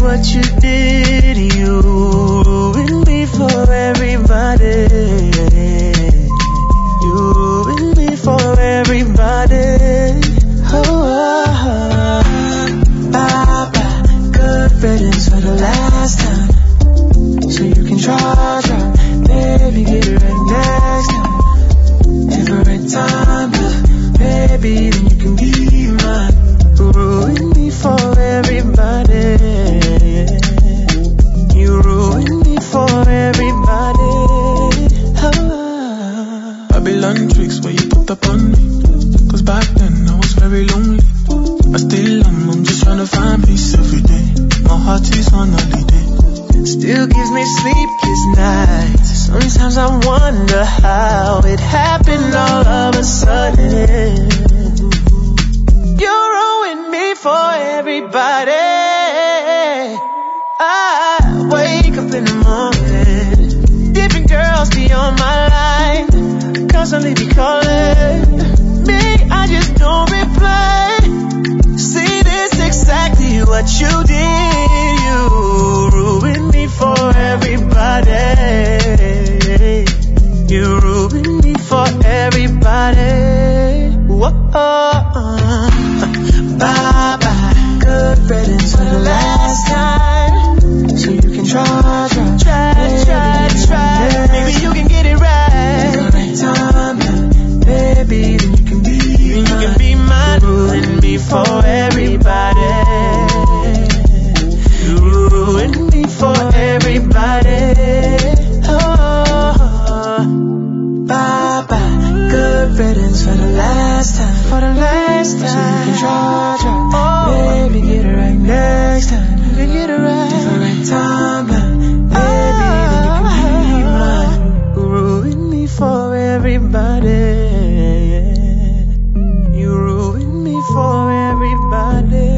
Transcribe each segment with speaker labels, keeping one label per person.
Speaker 1: what you did. You ruined me for everybody. You ruined me for everybody. Bye-bye, good riddance for the last time. So you can try, baby, get it right next time. Different time, baby, then you can be mine. You ruined me for everybody. You ruined me for everybody.
Speaker 2: Babylon tricks where you put up on me. Cause back then I was very lonely. But still I'm just trying to find peace every day. My heart is on holiday.
Speaker 1: Still gives me sleepless nights. Sometimes I wonder how it happened all of a sudden. You ruined me for everybody. I wake up in the morning, different girls be on my line, constantly be calling me, I just don't reply. See, this exactly what you did. You ruined me for everybody. You ruined me for everybody. Whoa. Bye-bye, good riddance for the last time. So you can try. Maybe you can get it right. Every time, baby, then you can be mine. Ruin me for everybody. You ruin me for everybody. Bye-bye, good riddance for the last time. For the last time. So you can try. Baby, get it right next time. You can get it right. Different time, baby, then you can be mine. You ruin me for everybody. You ruin me for everybody.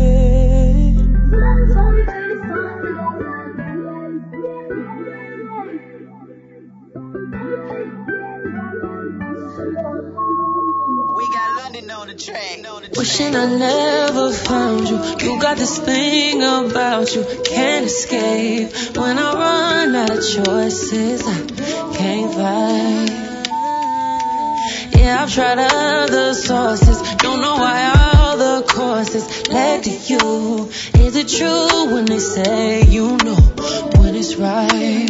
Speaker 3: Wishing I never found you. You got this thing about you, can't escape. When I run out of choices, I can't fight. Yeah, I've tried other sources, don't know why all the courses led to you. Is it true when they say you know when it's right?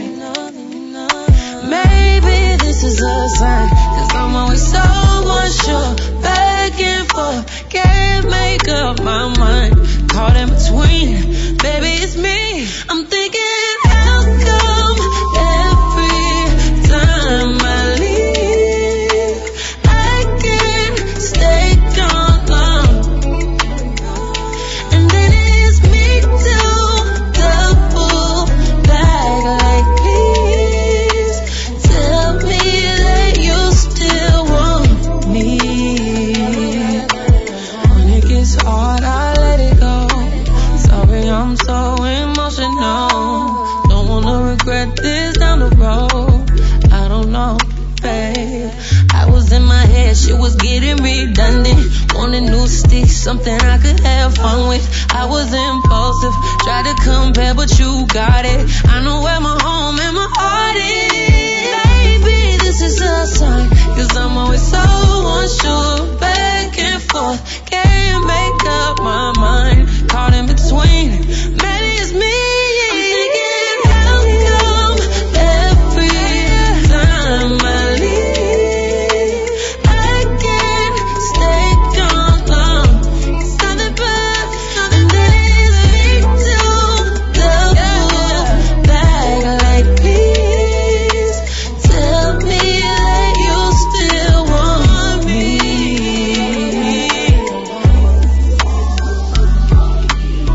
Speaker 3: Maybe this is a sign, cause I'm always so unsure, back and forth, can't make up my mind, caught in between, baby it's me, I'm thinking how come every time I leave, I can't stay gone long, and then it's me too, double back like please, tell me that you still want me. When it gets hard, I let it go. Sorry, I'm so emotional. Don't wanna regret this down the road. I don't know, babe. I was in my head, shit was getting redundant. Wanted new sticks, something I could have fun with. I was impulsive, tried to compare, but you got it. I know where my home and my heart is. Maybe this is a sign, cause I'm always so unsure, back and forth, can't make up my mind, caught in between, maybe it's me. I'm thinking how come every time I leave, I can't stay gone long, it's nothing but, and then it's me too, double back like please, tell me that you still want me.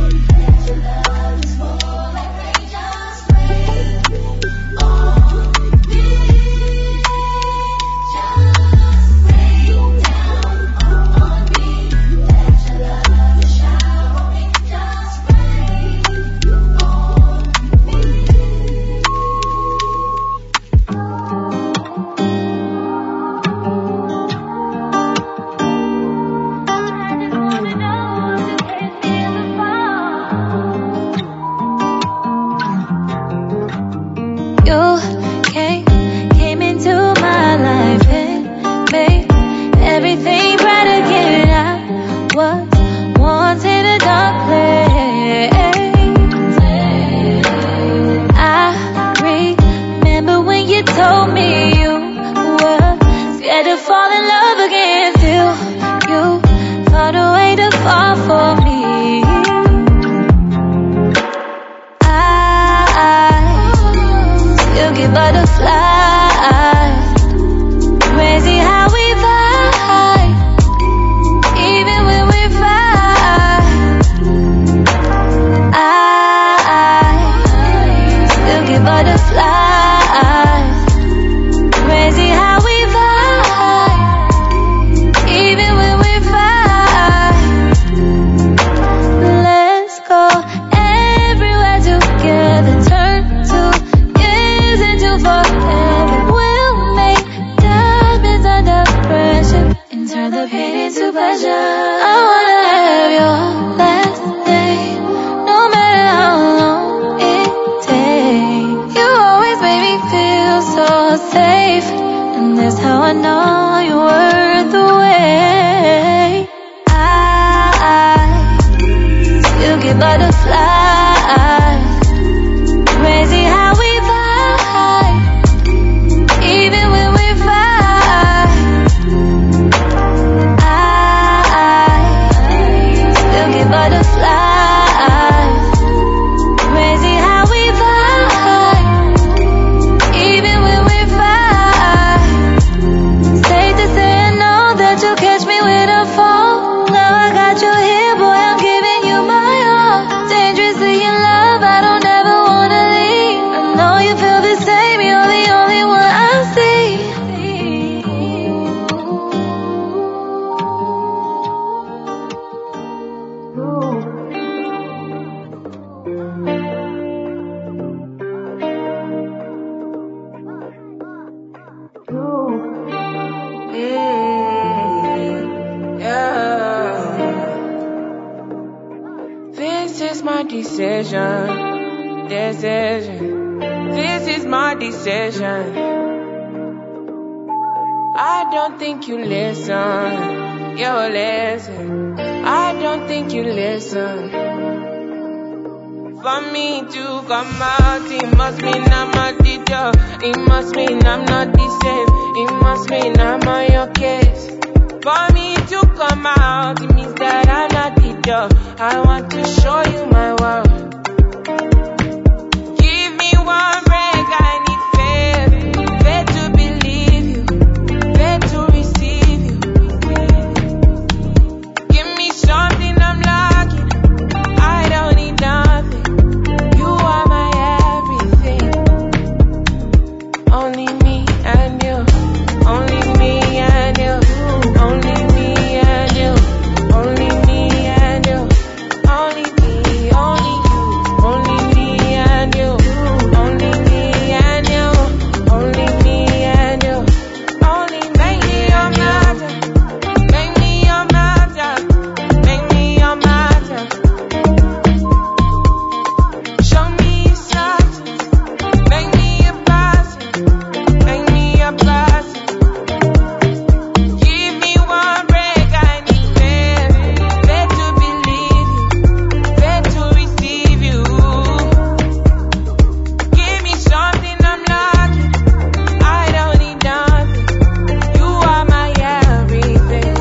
Speaker 3: That's how I know you're worth the wait. I still get butterflies. Crazy how we vibe, even when we fight. I still get butterflies. Crazy how we vibe, even when we fight. Safe to say I know that you'll catch me when I fall. Now I got you here, boy, I'm giving you my all. Dangerously in love, I don't ever wanna leave. I know you feel the same, you're the only one I see.
Speaker 4: This is my decision. This is my decision. I don't think you listen. You listen. I don't think you listen. For me to come out, it must mean I'm a teacher. It must mean I'm not the same. It must mean I'm on your case. For me to come out, it means that I'm not the teacher. I want to show you my world. Give me one break, I need faith. Faith to believe you, faith to receive you. Give me something I'm lacking, I don't need nothing. You are my everything. Only me and you, only me and you, only me and you, only me and you, only me, only you, only me and you, only me and you, only me and you, only make me your matter, make me your matter, make me your matter. Show me something, make me a blessing, make me a blessing. Give me one break, I need faith, faith to believe you, faith to receive you. Give me something I'm lacking, I don't need nothing. You are my everything.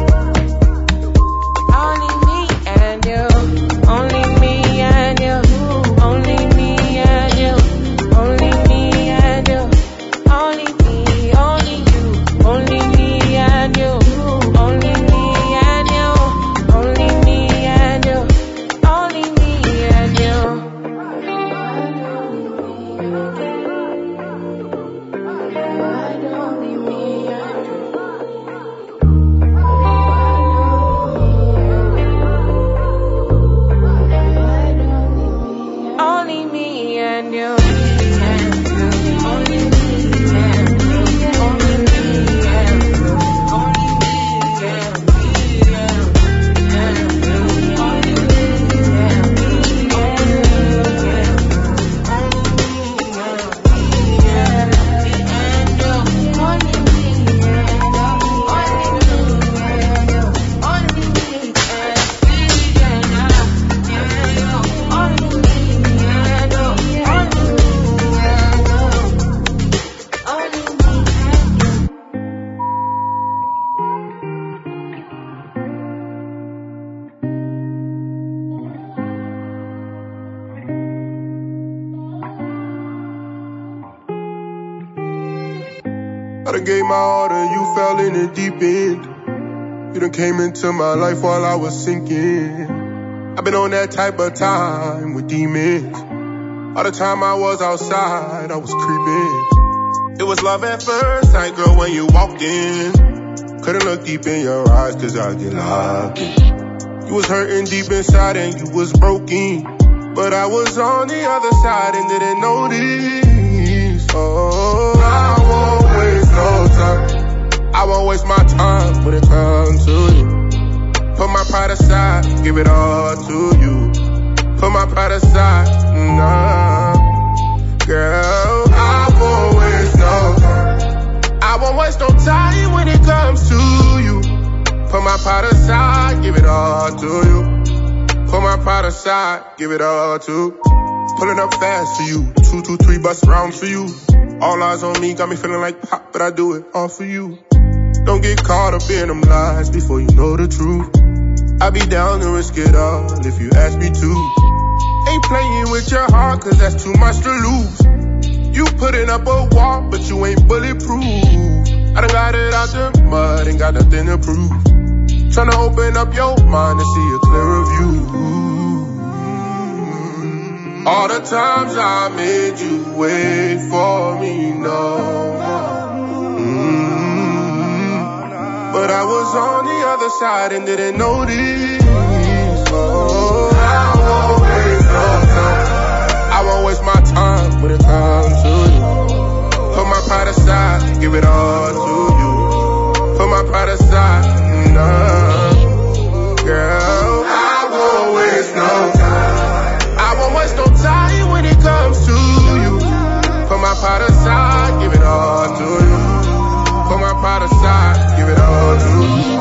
Speaker 4: Only me and you, only me and you, only me and you, only me and you, only me, only you, only me and you, only me and you, only me and you, only me and you. Only me and you. Only me and you. Only me and you. Only me and you. Only me and
Speaker 5: I done gave my all to you, fell in the deep end. You done came into my life while I was sinking. I've been on that type of time with demons. All the time I was outside, I was creeping. It was love at first sight, girl, when you walked in. Couldn't look deep in your eyes, cause I get locked in. You was hurting deep inside and you was broken. But I was on the other side and didn't notice. Oh, I won't waste no time. I won't waste my time when it comes to you. Put my pride aside, give it all to you. Put my pride aside, nah. Girl, I won't waste no time. I won't waste no time when it comes to you. Put my pride aside, give it all to you. Put my pride aside, give it all to. Pulling up fast for you, 2, 2, 3 bus rounds for you. All eyes on me, got me feeling like pop, but I do it all for you. Don't get caught up in them lies before you know the truth. I be down to risk it all if you ask me to. Ain't playing with your heart, cause that's too much to lose. You putting up a wall, but you ain't bulletproof. I done got it out the mud, ain't got nothing to prove. Tryna open up your mind to see a clearer view. All the times I made you wait for me, no. But I was on the other side and didn't notice. Oh, I won't waste no time. I won't waste my time when it comes to you. Put my pride aside, give it all to you. Put my pride aside, nah. Girl, I won't waste no time. I won't waste no time when it comes to you. Put my pride aside, give it all to you. Put my pride aside, give it all to you.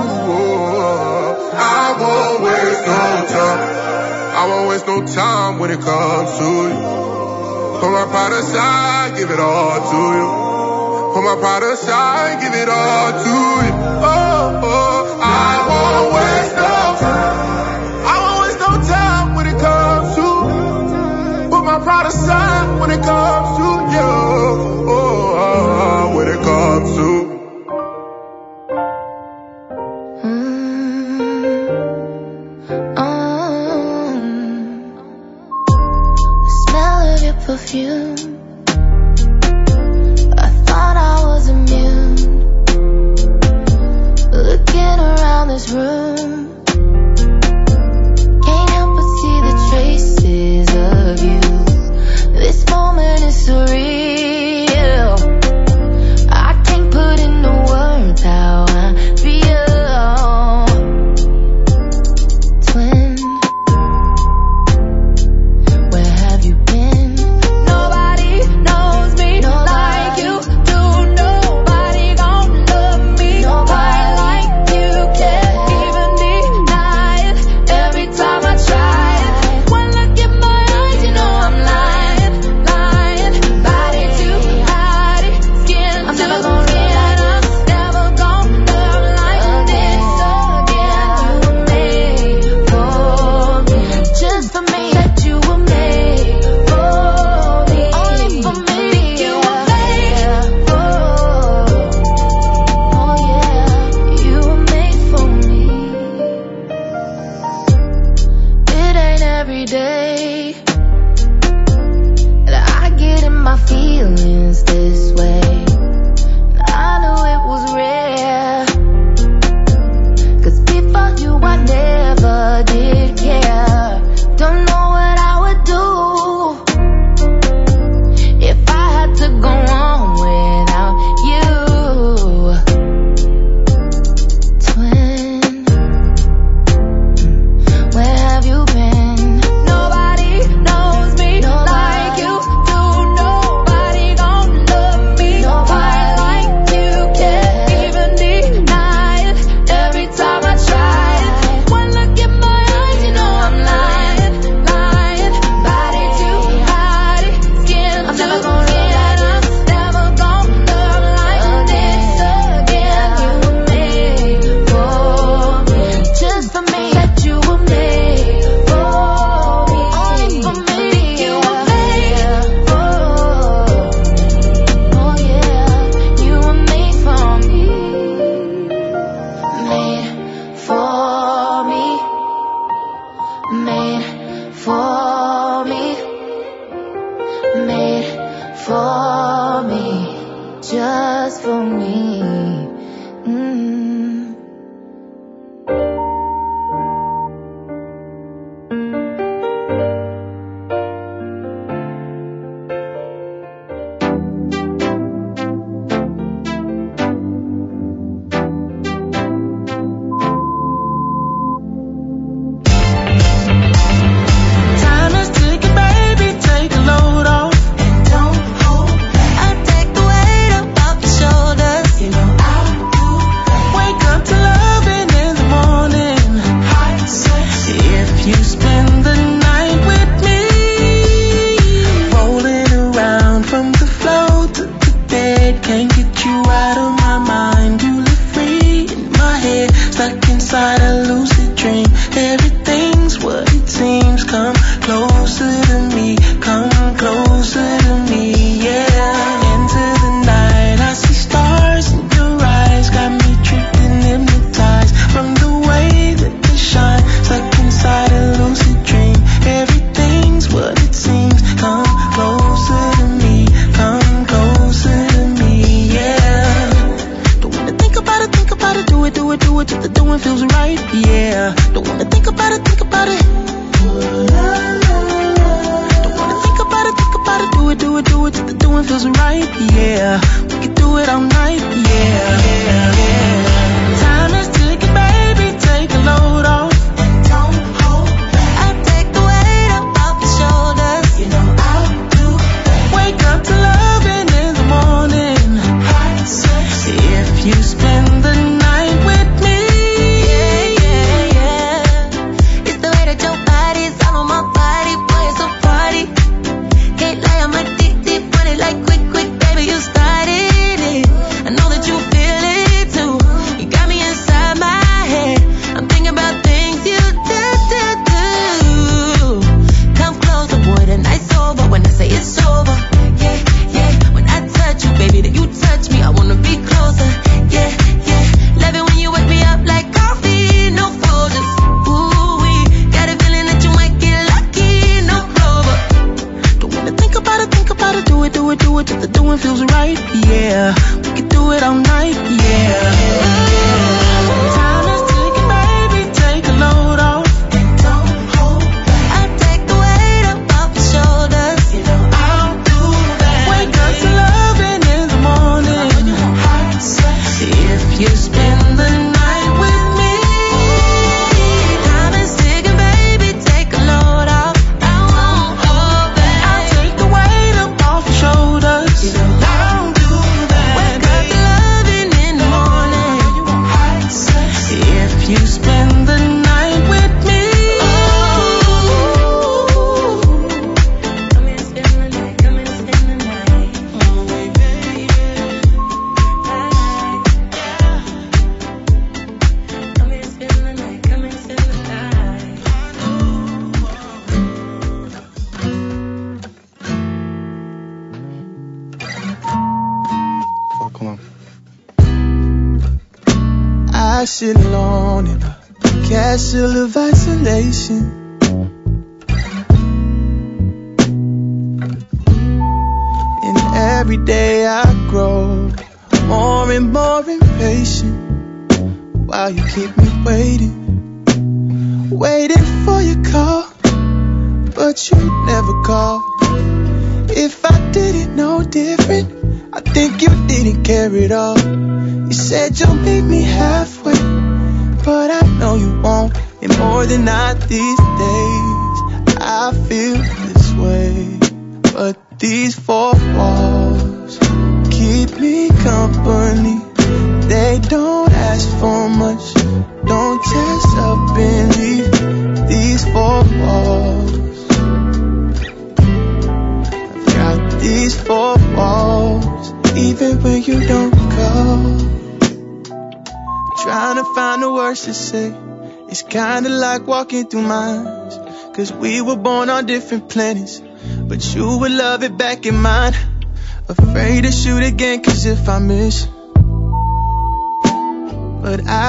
Speaker 5: I won't waste no time. I won't waste no time when it comes to you. Put my pride aside, give it all to you. Put my pride aside, give it all to you. I won't waste no time. I won't waste no time when it comes to you. Put my pride aside when it comes to you. When it comes to
Speaker 6: perfume. I thought I was immune. Looking around this room, can't help but see the traces of you. This moment is surreal. I can't put into words how I feel. Twin, where have you been?
Speaker 7: You know
Speaker 1: it feels right, yeah. We can do it all night, yeah. Time is ticking, baby, take a load off. Don't hold back.
Speaker 6: I take the weight up off your shoulders.
Speaker 1: You know I'll do that. Wake up to loving in the morning. If you spend the night with me.
Speaker 6: Time is ticking, baby, take a load off. I won't hold back.
Speaker 1: I'll take the weight up off your shoulders. You know I'll do that.
Speaker 6: Wake up to loving in the morning.
Speaker 1: If you spend the night with me.
Speaker 6: Come and spend the night, come and spend the night.
Speaker 1: Oh, baby,
Speaker 6: Come and spend the night, come and spend the night.
Speaker 2: Fuck on.
Speaker 1: I sit alone in a castle of isolation. And every day I grow more and more impatient. While you keep me waiting, waiting for your call, but you never call. If I didn't know different, I think you didn't care at all. You said you'll meet me halfway, but I know you won't. And more than not these days, I feel this way. But these four walls keep me company. They don't ask for much, don't dress up and leave. These four walls, I've got these four walls, even when you don't call. Trying to find the words to say, it's kinda like walking through minds. Cause we were born on different planets, but you would love it back in mine. Afraid to shoot again, cause if I miss. But I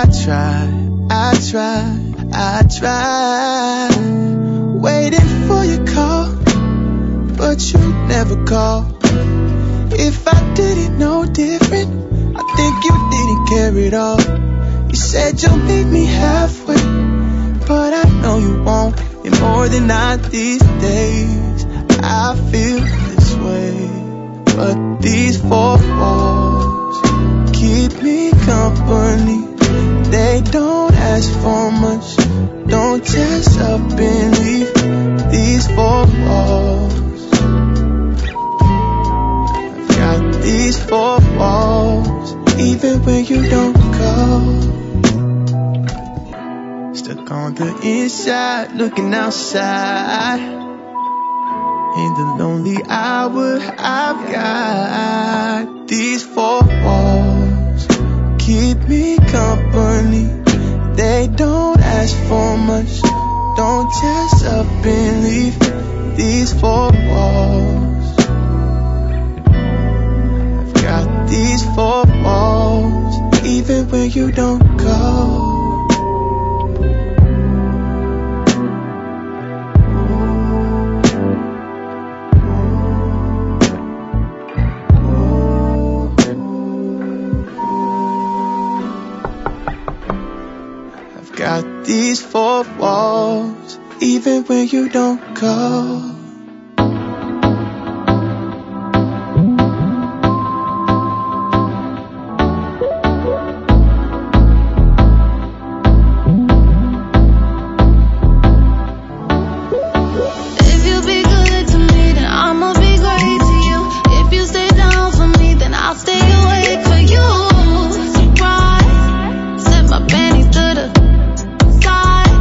Speaker 1: tried, waiting for your call, but you never call. If I didn't know different, I think you didn't care at all. You said you'll meet me halfway, but I know you won't. And more than not these days, I feel this way. But these four walls keep me company. They don't ask for much, don't dress up and leave. These four walls, I've got these four walls, even when you don't call. Stuck on the inside, looking outside. In the lonely hour, I've got these four walls, keep me company. They don't ask for much, don't dress up and leave. These four walls, I've got these four walls, even when you don't call. Got these four walls, even when you don't call.
Speaker 6: If you be good to me, then I'ma be great to you. If you stay down for me, then I'll stay awake for you. Surprise, set my panties to the side.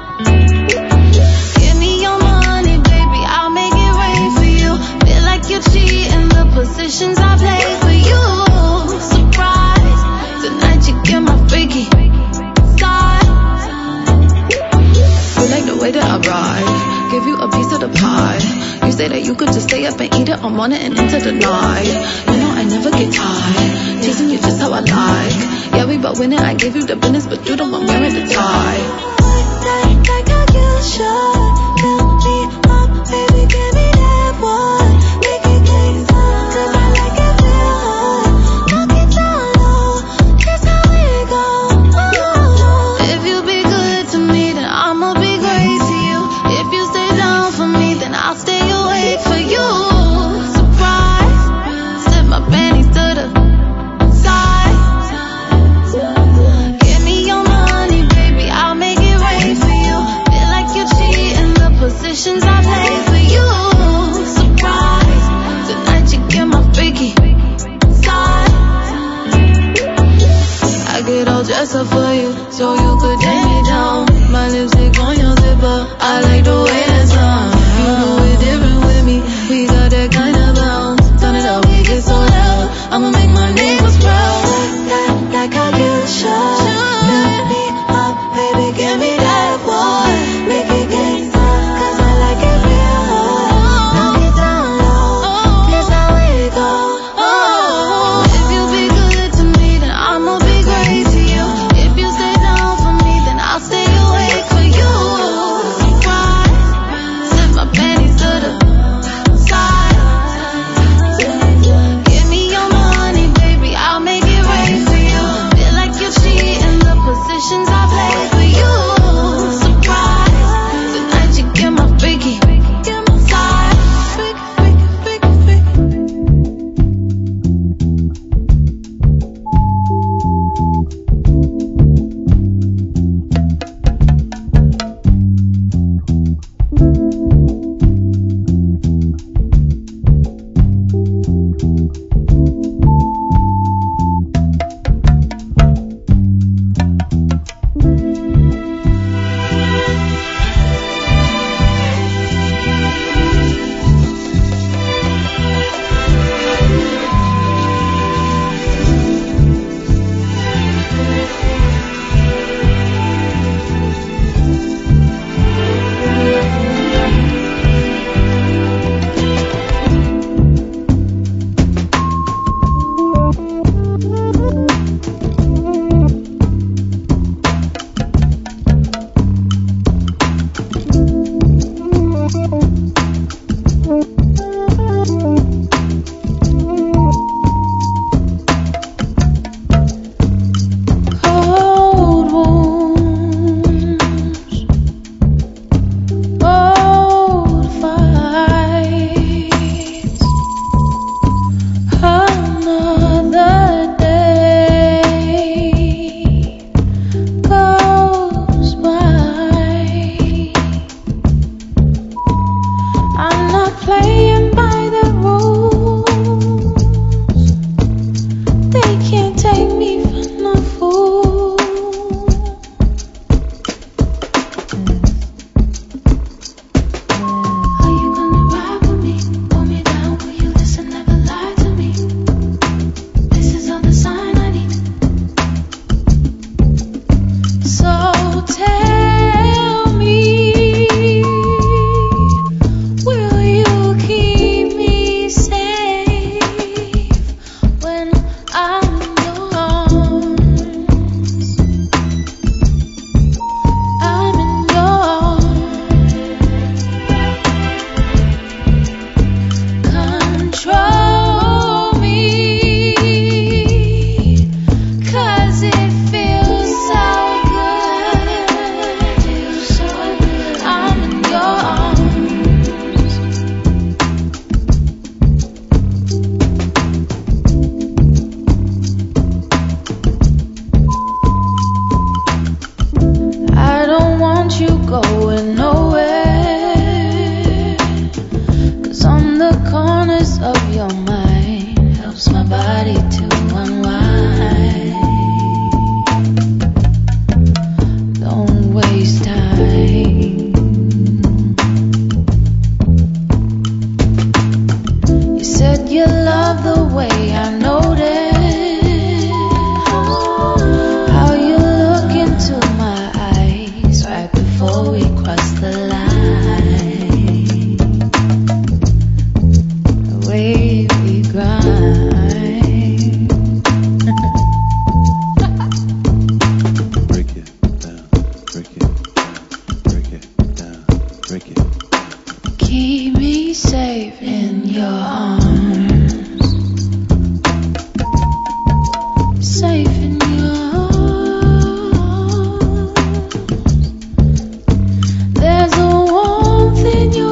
Speaker 6: Give me your money, baby, I'll make it rain for you. Feel like you cheating, the positions I play for you. Surprise, tonight you get my freaky side. Feel like the way that I ride, give you a piece of the pie. You say that you could just stay up and eat it all morning and into the night. You know I never get tired, teasing you just how I like. Yeah, we both winning, I gave you the business, but you the one wearing the tie. Like how you should, fill me up, baby, give me that one. Make it taste good, 'cause I like it
Speaker 3: so you could take me down. My lipstick on your zipper, I like the way that sounds. You know it different with me, we got that kind of bounce. Turn it up, we get so loud, I'ma make my neighbors proud. Like how you should. Fill me up, baby, give me that boy. Make it gangsta, 'cause I like it real. Knock it down low, that's how it go. If you be good to me, then I'ma be great to you. If you stay down for me, then I'll stay awake for you. Surprise, slip my panties to the side. Give me your money, baby, I'll make it rain for you. Feel like you're cheating the positions I play for you. Surprise, tonight you get my freaky, get my side. Freaky. Cold wounds, old fights, another day goes by. I'm not playing by the rules. They can't take me for no fool. Are you gonna ride with me? Pull me down, will you listen? Never lie to me. This is all the sign I need. So tell me, will you keep me safe when I'm in your arms? I'm in your arms. Control me, 'cause it feels so good. I'm in your arms. I don't want you going nowhere, 'cause on the corners of your mind helps my body to unwind. Don't waste time. You said you love the way I noticed how you look into my eyes right before we cross the line. The way we grind.
Speaker 7: Break it down, break it down, break it down, break it.
Speaker 3: Keep me safe in your arms. Safe in your arms. There's a warmth in your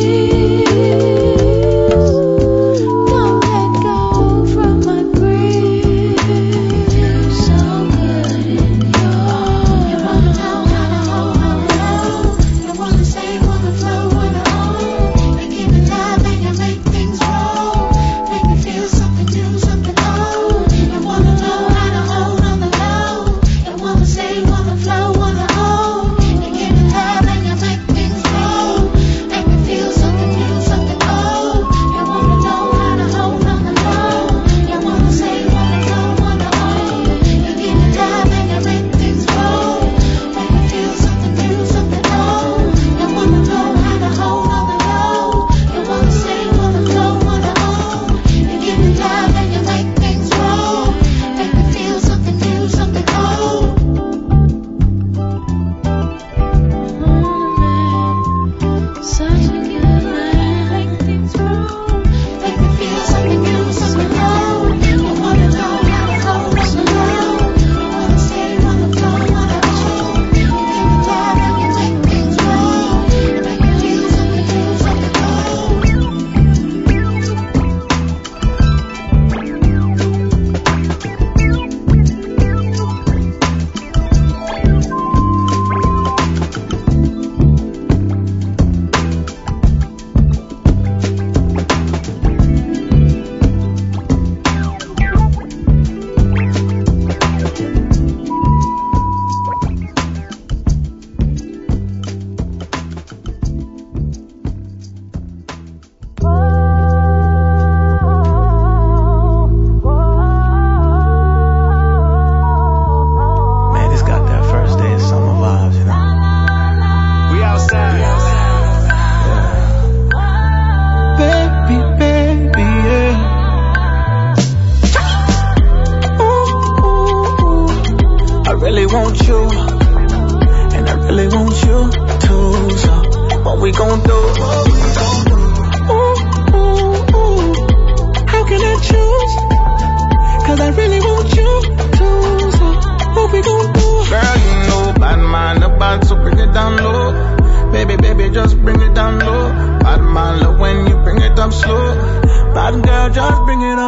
Speaker 3: kiss. Don't let go from my grip. Feels so good in your arms. You wanna know how to hold. You wanna say, wanna flow, wanna own. You keep it live and you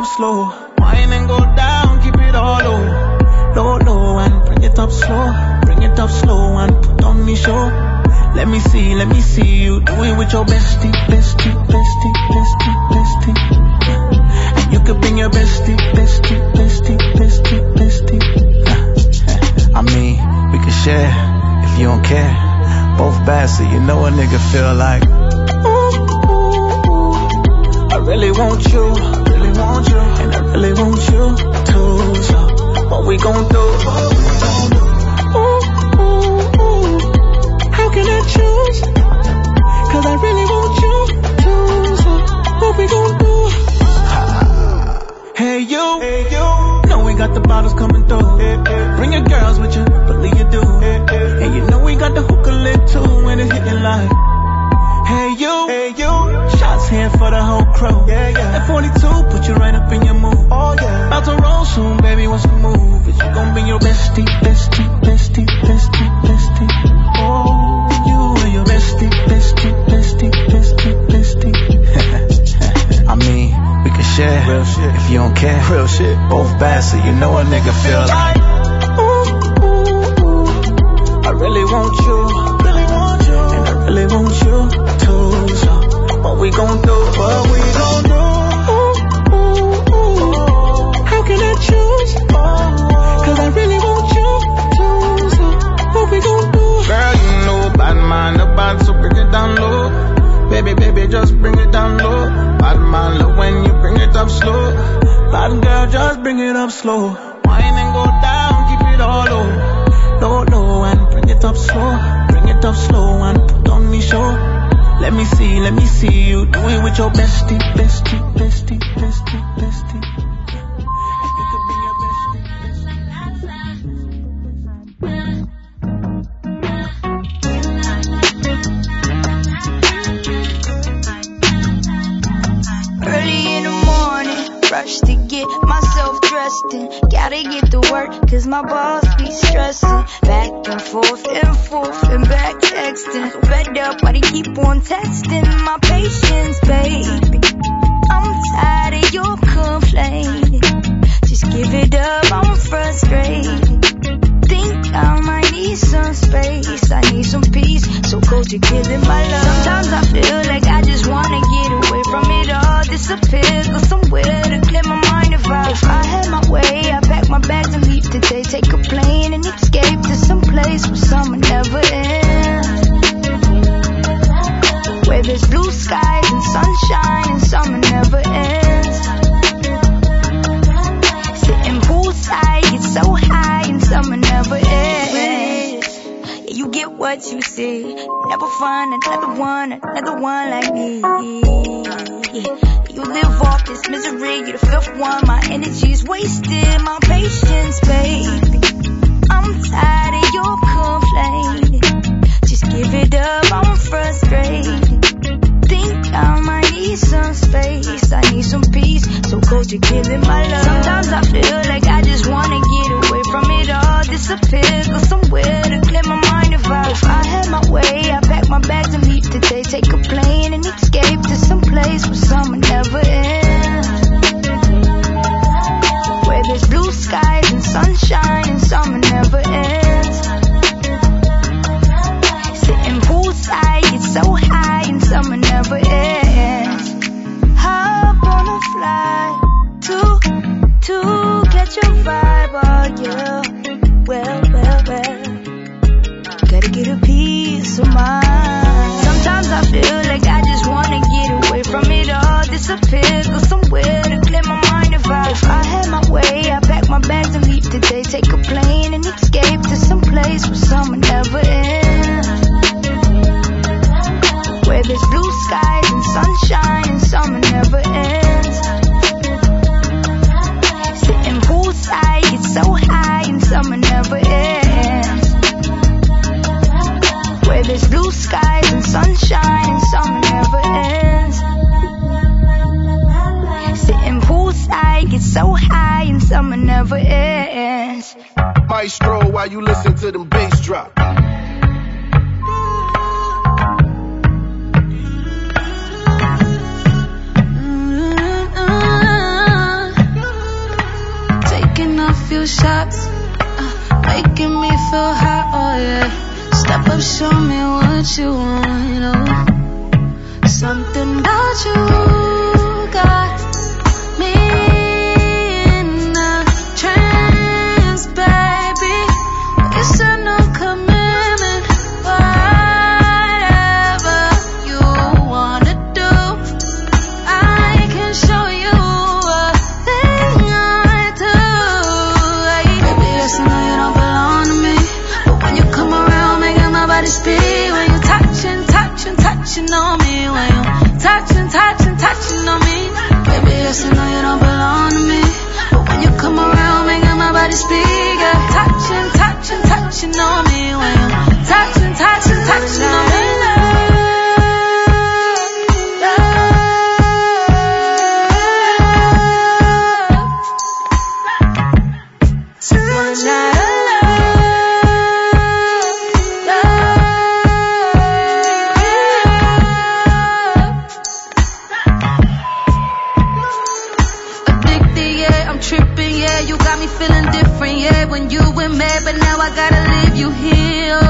Speaker 2: slow. Wine and go down, keep it all low. Low, low, and bring it up slow. Bring it up slow and put on me show. Let me see you do it with your bestie, bestie, bestie, bestie, bestie. And you can bring your bestie, bestie, bestie, bestie, bestie. I mean, we can share if you don't care. Both bad, so you know a nigga feel like. I really want you, and I really want you too. So what we gon' do? How can I choose? 'Cause I really want you too. So what we gon' do? Hey you, know we got the bottles coming through. Bring your girls with you, believe you do. And you know we got the hookah lit too when it's hitting like. Hey you, shots here for the whole crew. That 42 put you right up in your mood. About to roll soon, baby, what's the move? Is you gon' bring your bestie, bestie, bestie, bestie, bestie? Oh, you and your bestie, bestie, bestie, bestie, bestie. I mean, we can share real shit if you don't care. Real shit, both bad, so you know a nigga feel like. I really want you, and I really want you too. So what we gon' do? What we gon' do? How can I choose? 'Cause I really want you too. So what we gon' do? Girl, you know bad man about, so bring it down low. Baby, just bring it down low. Bad man love when you bring it up slow. Bad girl, just bring it up slow. Wine and go down, keep it all low. Low, low, and bring it up slow. Bring it up slow and put on me show. Let me see you do it with your bestie, bestie, bestie, bestie, bestie. And you could bring your bestie,
Speaker 6: Early in the morning, rush to get myself dressed and gotta get to work 'cause my boss be stressing. Back and forth and back texting. So fed up, why they keep on texting? My patience, baby. I'm tired of your complaining. Just give it up, I'm frustrated. Think I might need some space, I need some peace. So cold, you're killing my love. Sometimes I feel like I just wanna get away from it all, disappear, go somewhere to clear my mind. If I had my way, I'd pack my bags and leave today. Take a plane and escape to some place where summer never ends, where there's blue skies and sunshine and summer never ends. Sitting poolside, get so high and summer never ends. Yeah, you get what you see. Never find another one like me. Yeah, you live off this misery, you're the fifth one. My energy's wasted, my patience, baby. I'm tired of your complaining. Just give it up, I'm frustrated. Think I might need some space, I need some peace. So cold, you're killing my love. Sometimes I feel like I just wanna get away from it all, disappear, go somewhere to clear my mind. If I had my way, I'd pack my bags and leave today. Take a plane and escape to some place where summer never ends, where there's blue skies and sunshine and summer never ends. Sitting poolside, get so high and summer never ends. Hop on a flight to catch a vibe, oh yeah. Well, gotta get a piece of mind. Sometimes I feel like I just wanna get away from it all, disappear, go somewhere to clear my mind. If I had my way, I'd pack my bags and leave today. Take a plane and escape to some place where summer never ends, where there's blue skies and sunshine and summer never ends. Sitting poolside, get so high and summer never ends, where there's blue skies and sunshine and summer never ends. Sitting poolside, get so high and summer never ends.
Speaker 5: Maestro, while you listen to them bass drop.
Speaker 6: shots, making me feel hot, oh yeah. Step up, show me what you want, oh. Something about you got me in a trance, baby. You said no commitment, whatever you wanna do, I can show you a thing I do. Baby, yes, I know you don't belong to me, but when you come around, making my body speak. When you touching on me, when you touching on me. Baby, yes, I know you don't belong to me, but when you come around, making my body speak. Yeah. Touching on me, when you touching on me. But now I gotta leave you here,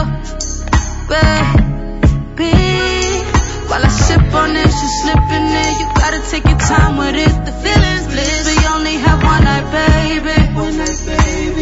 Speaker 6: baby. While I sip on this, you slipping in. You gotta take your time with it. The feeling's bliss. We only have one night, baby. One night, baby.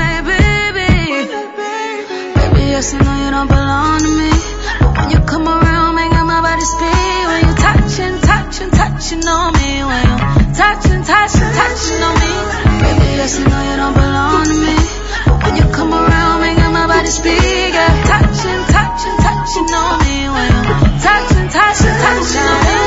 Speaker 6: Baby, yes, I know you don't belong to me, but when you come around, making my body speak. When you touching on me, when you touching on me. Baby, yes, I know you don't belong to me, when you come around, making my body speak. Yeah. Touching on me, when you touching on me.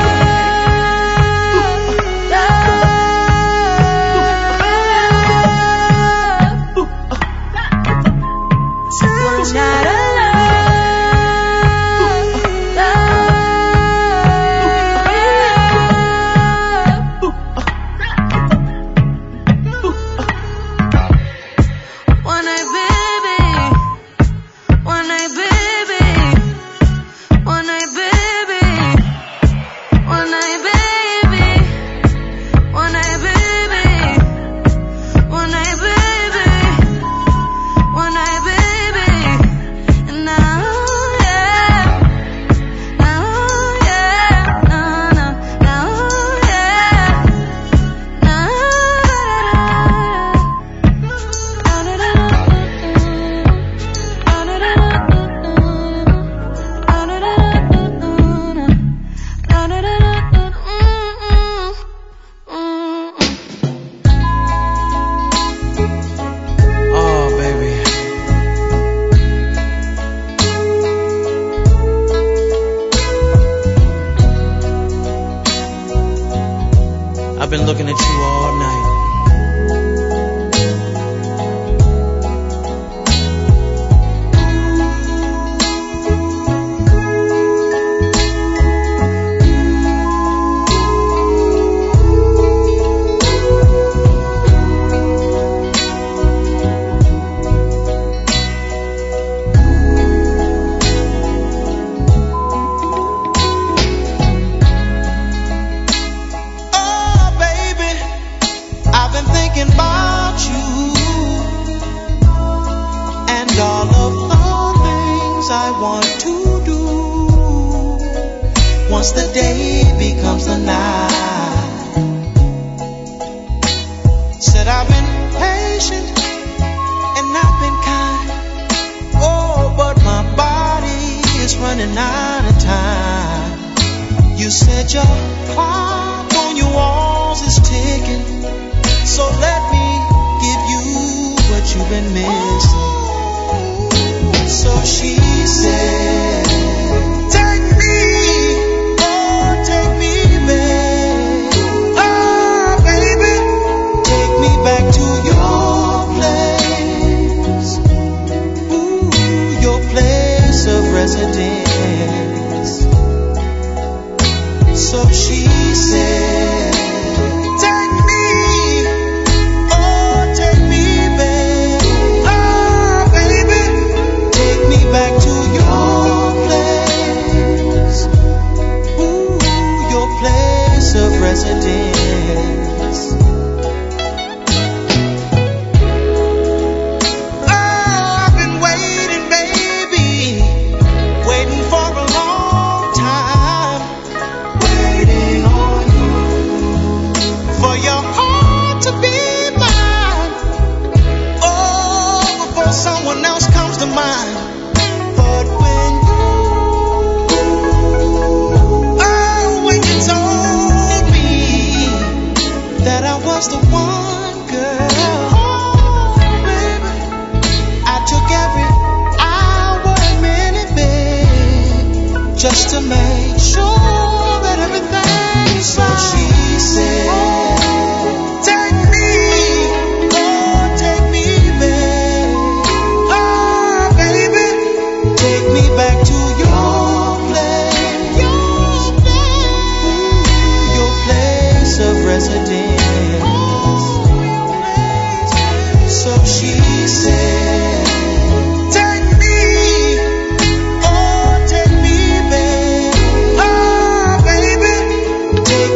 Speaker 2: been looking at you all night.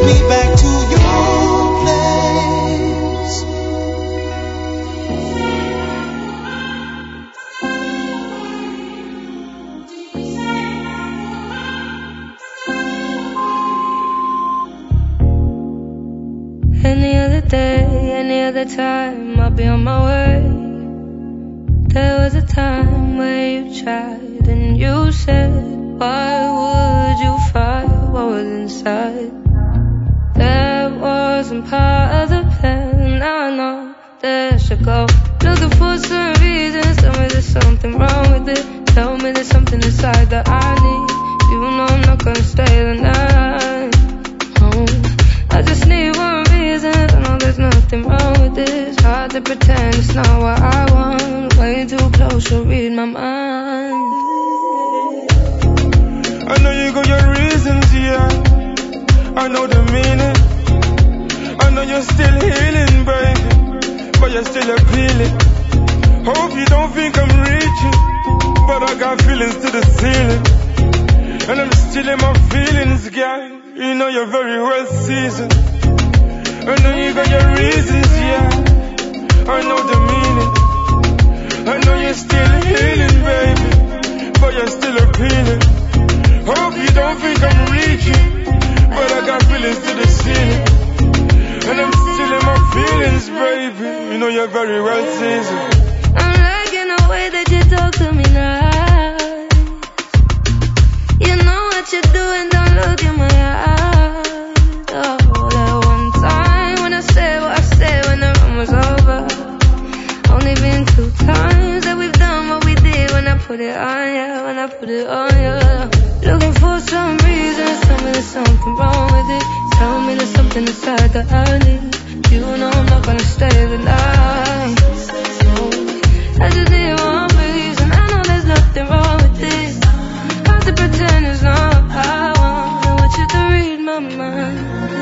Speaker 2: me back to your place.
Speaker 3: Any other day, any other time, I'll be on my way. There was a time where you tried and you said, why would you fight what was inside? That wasn't part of the plan. Now I know that I should go. Looking for some reasons. Tell me there's something wrong with it. Tell me there's something inside that I need. You know I'm not gonna stay the night. I just need one reason. I know there's nothing wrong with this. Hard to pretend it's not what I want. Way too close, you'll read my mind.
Speaker 8: I know you got your reasons, yeah. I know the meaning. I know you're still healing, baby, but you're still appealing. Hope you don't think I'm reaching, but I got feelings to the ceiling. And I'm still in my feelings, girl. You know you're very well seasoned. I know you got your reasons, yeah. I know the meaning. I know you're still healing, baby, but you're still appealing. Hope you don't think I'm reaching, but I got feelings to the ceiling. And I'm still in my feelings, baby. You know you're very well seasoned.
Speaker 3: I'm liking the way that you talk to me now. You know what you're doing, don't look in my eyes. Oh, that one time when I said what I said when the run was over. Only been 2 times that we've done what we did when I put it on you, when I put it on you. Looking for some reason, tell me there's something wrong with it. Tell me there's something inside that I need. You know I'm not gonna stay the night. I just need one reason. I know there's nothing wrong with this. Hard to pretend it's not what I want. I want you to read my mind.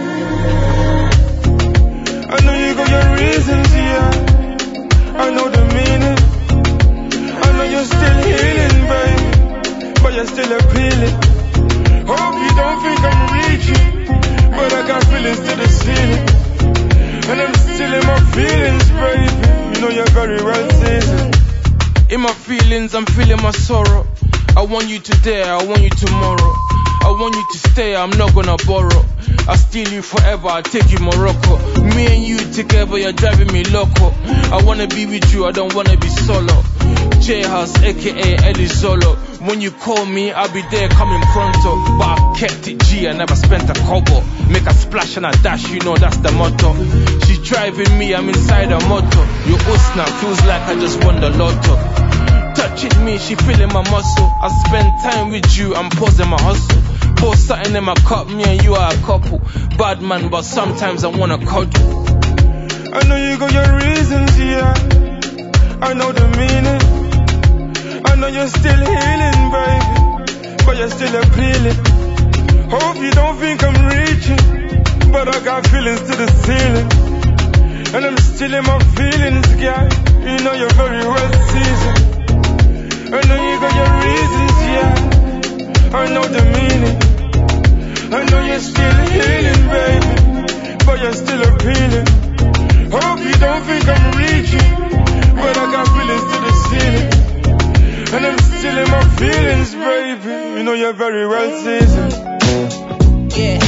Speaker 8: I know you got your reasons, yeah. I know the meaning. I know you're still healing, baby, but you're still appealing. Hope you don't think I'm reaching, but I got feelings to the ceiling. And I'm still in my feelings, baby. You know you're very well seasoned. In my feelings, I'm feeling my sorrow. I want you today, I want you tomorrow. I want you to stay, I'm not gonna borrow. I'll steal you forever, I'll take you Morocco. Me and you together, you're driving me loco. I wanna be with you, I don't wanna be solo. J-House, aka Elizolo. When you call me, I'll be there coming pronto. But I kept it G, I never spent a kobo. Make a splash and a dash, you know that's the motto. She's driving me, I'm inside a motor. Your Usna feels like I just won the lotto. Touching me, she feeling my muscle. I spend time with you, I'm pausing my hustle. Pour something in my cup, me and you are a couple. Bad man, but sometimes I wanna cuddle. I know you got your reasons, yeah. I know the meaning. I know you're still healing, baby, but you're still appealing. Hope you don't think I'm reaching, but I got feelings to the ceiling. And I'm still in my feelings, girl. You know you're very well seasoned. I know you got your reasons, yeah. I know the meaning. I know you're still healing, baby, but you're still appealing. Hope you don't think I'm reaching, but I got feelings to the ceiling. And I'm still in my feelings, baby. You know you're very well seasoned.
Speaker 2: Yeah.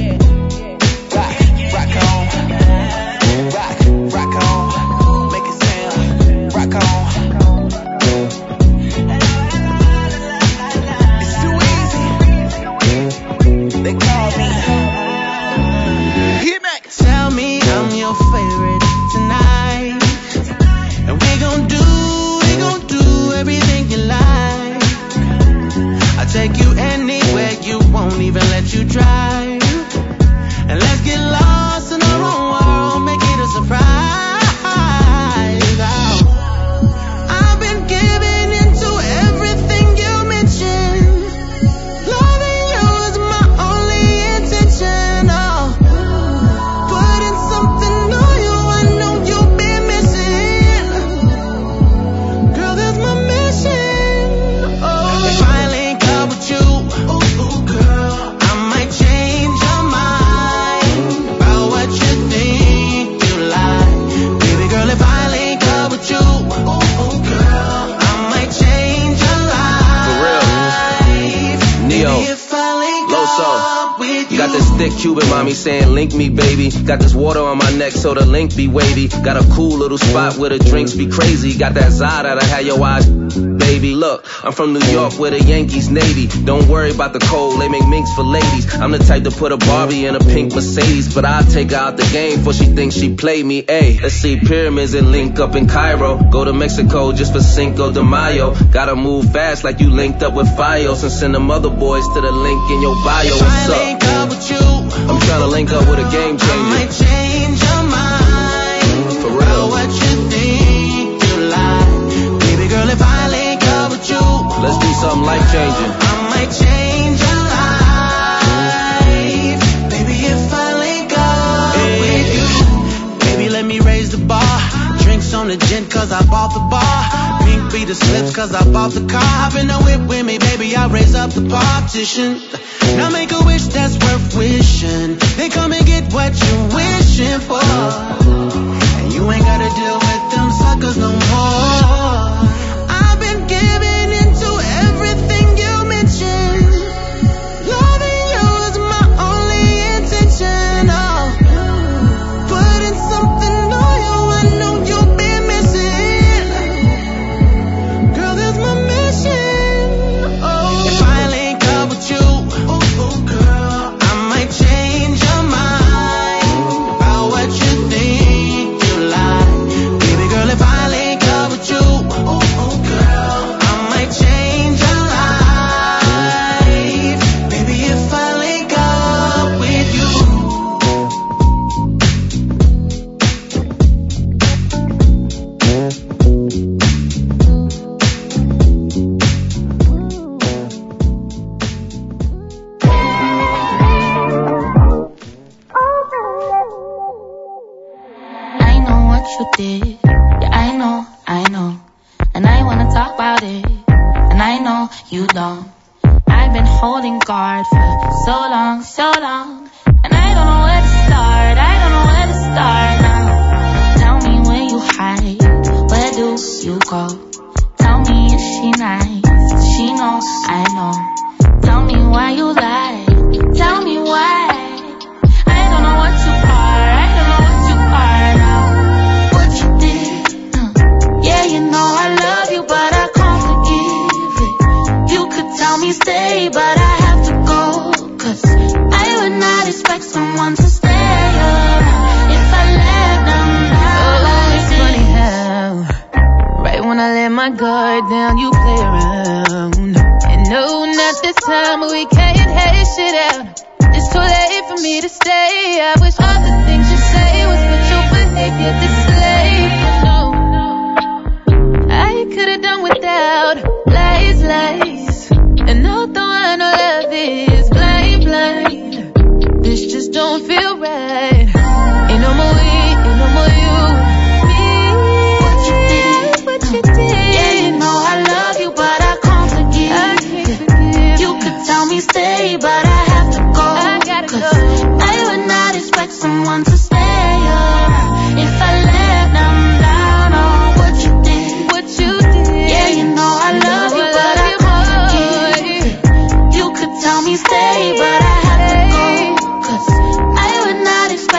Speaker 2: Rock on. Make it sound. Rock on. It's too easy. They call me. Hit back. Tell me I'm your favorite tonight. And we gon' do everything you like. I'll take you anywhere you won't even let you drive.
Speaker 9: thick Cuban mommy saying link me baby. Got this water on my neck so the link be wavy. Got a cool little spot where the drinks be crazy. Got that Zada that had your eyes baby. Look, I'm from New York where the Yankees Navy. Don't worry about the cold, they make minks for ladies. I'm the type to put a Barbie in a pink Mercedes, but I'll take her out the game before she thinks she played me. Ayy, let's see pyramids and link up in Cairo. Go to Mexico just for Cinco de Mayo. Gotta move fast like you linked up with Fios and send them other boys to the link in your bio. What's up?
Speaker 2: Link up with you,
Speaker 9: I'm trying to link up with a game changer.
Speaker 2: I might change your mind.
Speaker 9: For real.
Speaker 2: About what you think you like. Baby girl, if I link up with you,
Speaker 9: let's do something life changing.
Speaker 2: I might change your life. Baby, if I link up with you. Baby, let me raise the bar. Drinks on the gin cause I bought the bar. Pink be the slips cause I bought the car. Hop in the whip with me, baby, I'll raise up the partition. Now make a wish that's worth wishing. Then come and get what you're wishing for. And you ain't gotta deal with them suckers no more. I've been giving into everything you mentioned. Loving you is my only intention. Oh, putting something on you, I know you've been missing. Girl, that's my mission. Oh, if I link up with you, girl, I might change your mind about what you think you like. Baby girl, if I link up with you, girl, I might change your life. Baby, if I link up with you.
Speaker 6: I know what you did. Yeah, I know. And I wanna talk about it. And I know you don't. I've been holding guard for so long. And I don't know where to start now. Tell me where you hide. Where do you go? Tell me is she nice? She knows I know. Tell me why you lie. Tell me why. I don't know what you are now. What you did? Yeah, you know I love you, but I can't forgive it. You could tell me stay, but I have to go. Cause I would not expect someone to stay around if I let them down. Oh, it's funny how right when I let my guard down, you play around. And no, not this time, we can't hash it out. It's too late for me to stay. I wish all the things you say was what your behavior displayed. No, I could've done without lies. And although I know love is blind. This just don't feel right. Ain't no more we, ain't no more you. Me, what you did. Yeah, you know I love you, but I can't forgive. You could tell me stay, but I have to go. Cause I would not expect someone to stay around if I let them down on what you did. Yeah, you know I love you, but I can't forgive. You could tell me stay, but I have to go. Cause I would not expect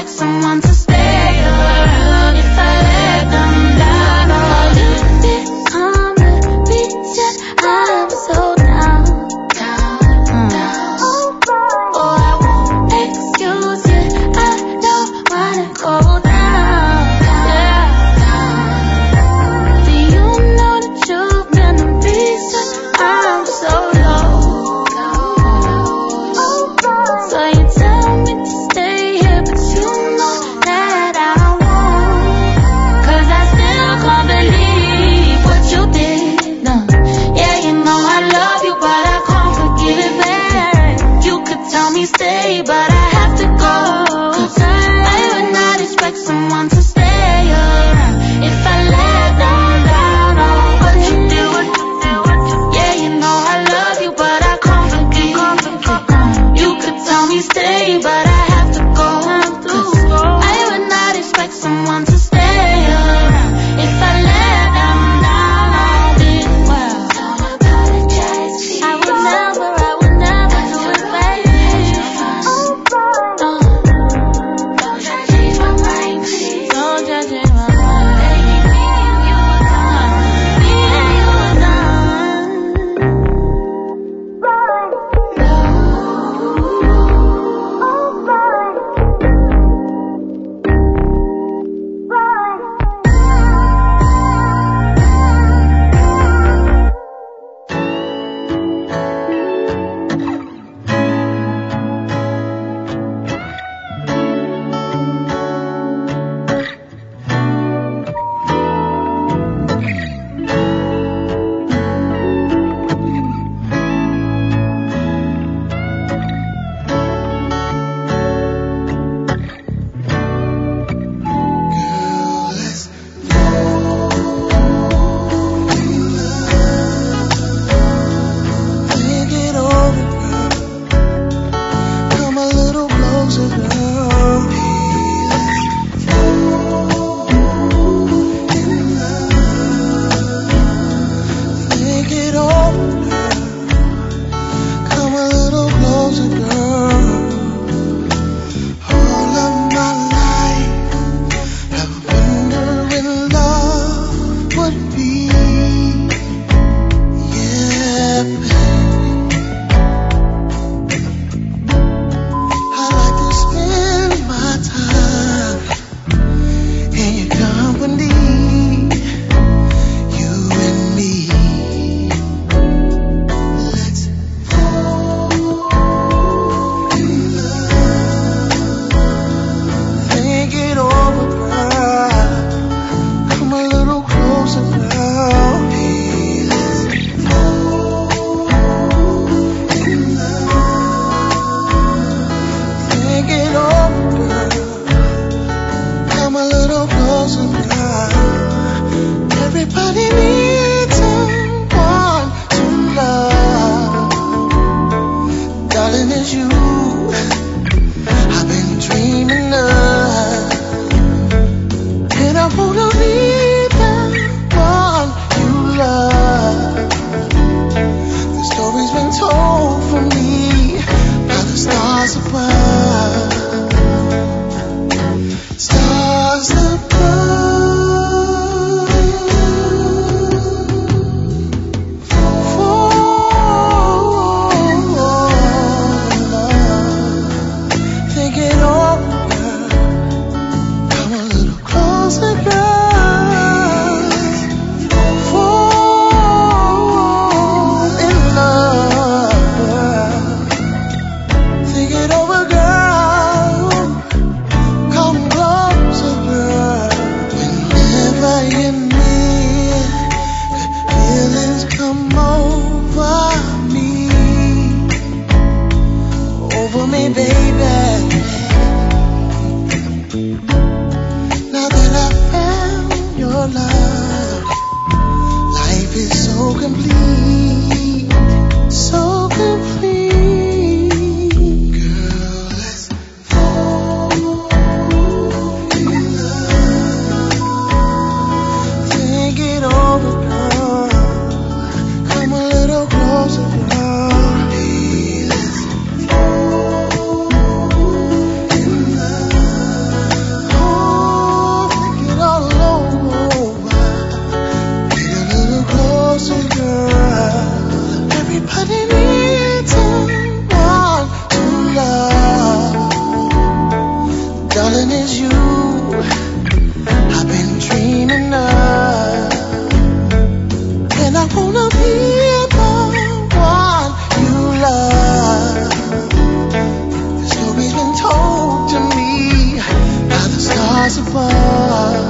Speaker 1: darling, is you I've been dreaming of. And I wanna be the one you love. The story's been told to me by the stars above.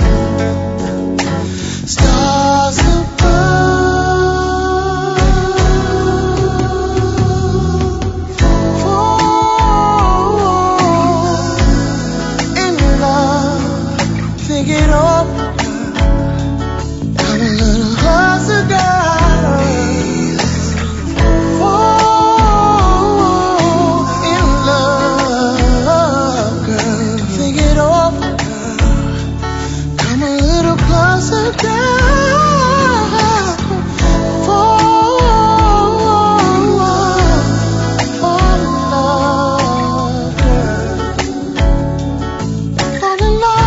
Speaker 1: Stars above. Think it over, come a little closer, girl. Fall in love, girl. Think it over, come a little closer, girl. Fall in love, girl. Fall in love.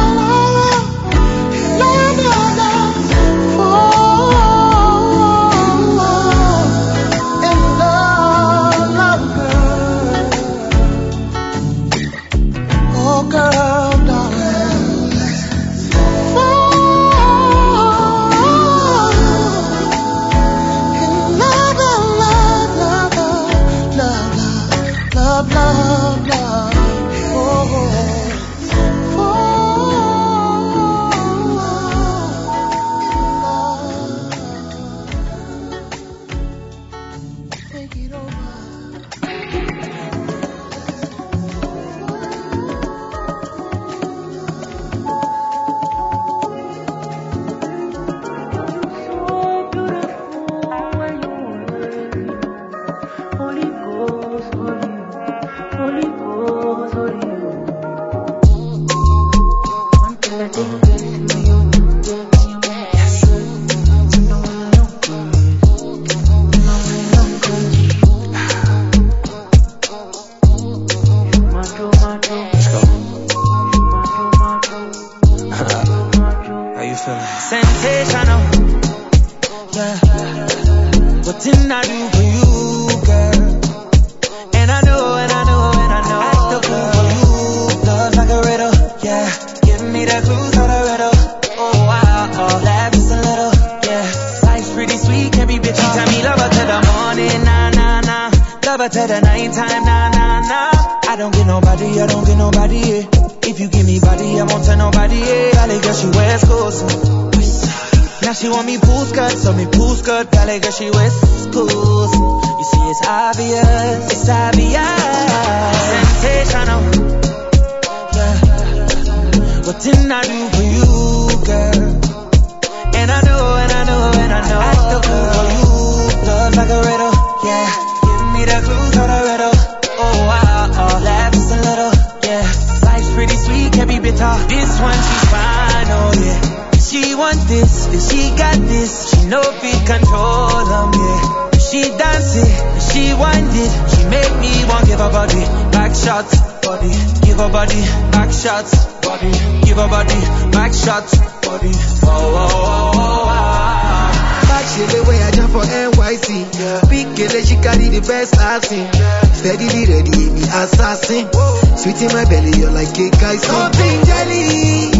Speaker 1: Sweet in my belly, you're like cake icing. So pink jelly,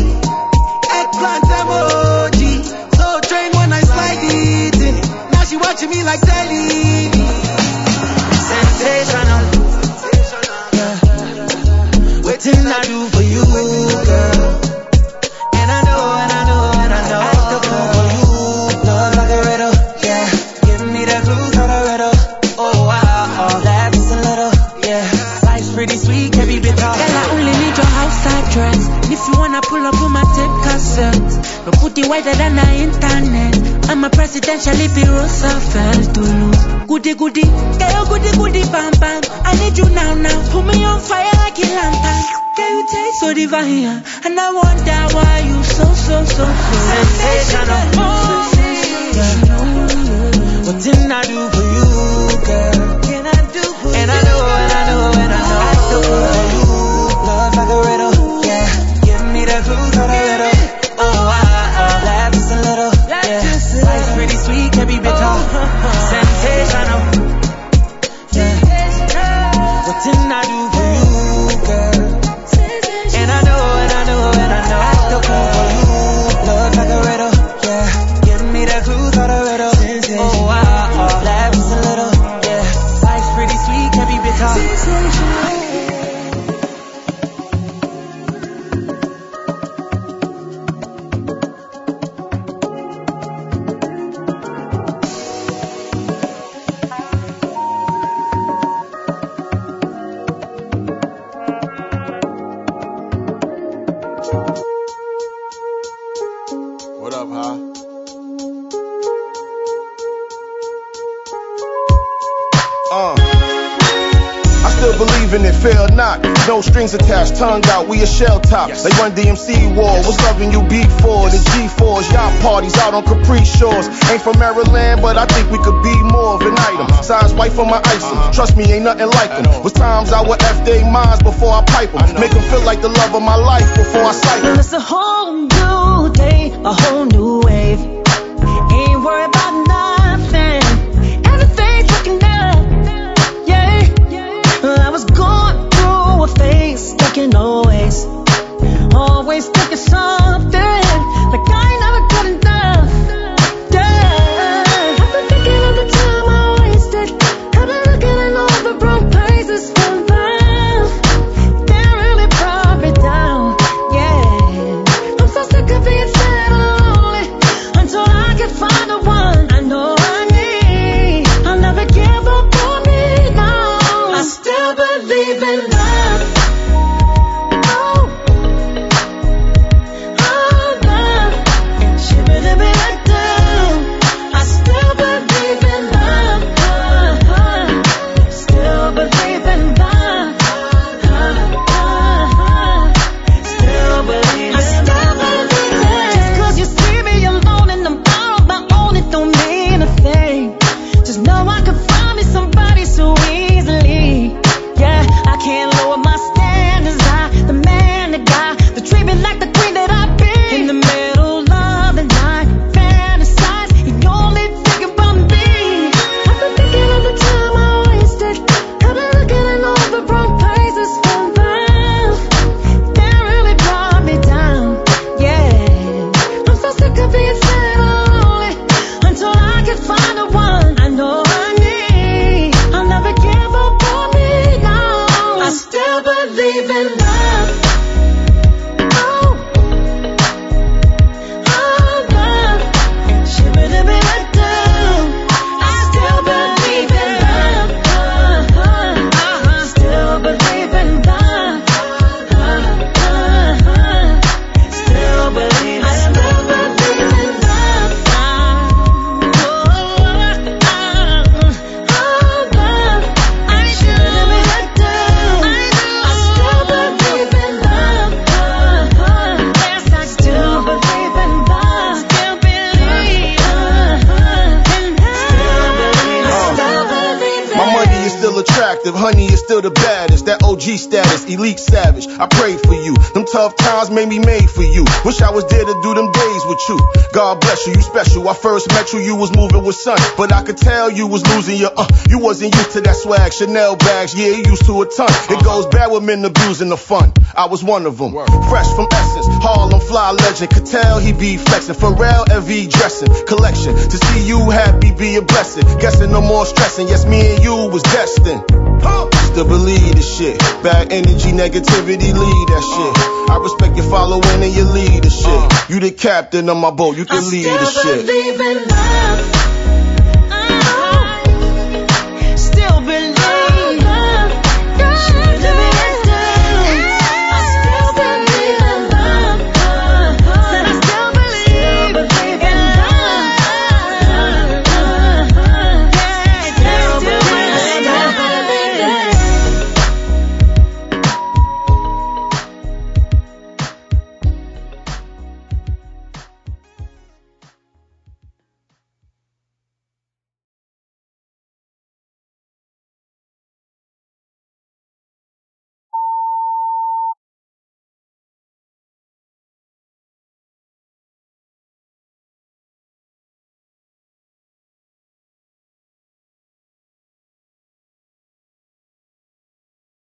Speaker 1: eggplant emoji. So trained when I slide it in. Now she watching me like telly. Sensational, yeah. Waiting I do for you, girl. And I know, and I know, and I know. I still fall for you. Love like a riddle, yeah. Give me the clues of the riddle. Oh wow, laugh just a little, yeah. Life's pretty sweet, can be bitter.
Speaker 3: Girl, I only need your house address. If you wanna pull up on my tape cassette, but put it wider than the internet. I'm a presidential if you Roosevelt to lose. Goody goody, girl, goody goody, bam bam. I need you now now. Put me on fire like a lantern. Girl, you taste so divine, and I wonder why you so sensational.
Speaker 2: What didn't I do for you, girl?
Speaker 3: Can I do for
Speaker 2: and I know, and I know, and I know. I still for you. Love like a riddle, yeah. Give me the clues of the riddle. Oh, laugh just a little, yeah. Life's pretty sweet, can be bitter. Sensational, yeah. What didn't I do for you, girl? And I
Speaker 5: What up, huh?
Speaker 10: I still believe in it, fear or not. No strings attached, tongue out, we a shell top. They run DMC war, was loving you before. The G4s, yacht parties out on Capri Shores. Ain't from Maryland, but I think we could be more of an item. Size white for my icing, trust me, ain't nothing like them. Was times I would F their minds before I pipe them. Make them feel like the love of my life before I sight them.
Speaker 11: It's a whole new day, a whole new wave. Ain't worried about nothing, everything's looking up. Yeah, I was going through a phase, thinking always thinking something, like I ain't never good enough. Yeah, I've been thinking of the time I wasted. I've been looking in all the wrong places for love. That really brought me down. Yeah, I'm so sick of being sad and lonely until I can find the one I know I need. I'll never give up on me, no. I still believe in love.
Speaker 10: Honey is still the baddest, that OG status, elite savage. I prayed for you, them tough times made me made for you. Wish I was there to do them days with you. God bless you, you special. I first met you, you was moving with sun, but I could tell you was losing your you wasn't used to that swag. Chanel bags, yeah, you used to a ton. It goes bad with men abusing the fun. I was one of them, fresh from Essence, Harlem fly legend. Could tell he be flexing. Pharrell LV dressing, collection. To see you happy be a blessing. Guessing no more stressing. Yes, me and you was destined. Still believe this shit. Bad energy, negativity, lead that shit. I respect your following and your leadership. You the captain of my boat, you can lead the shit.
Speaker 11: I still believe in love.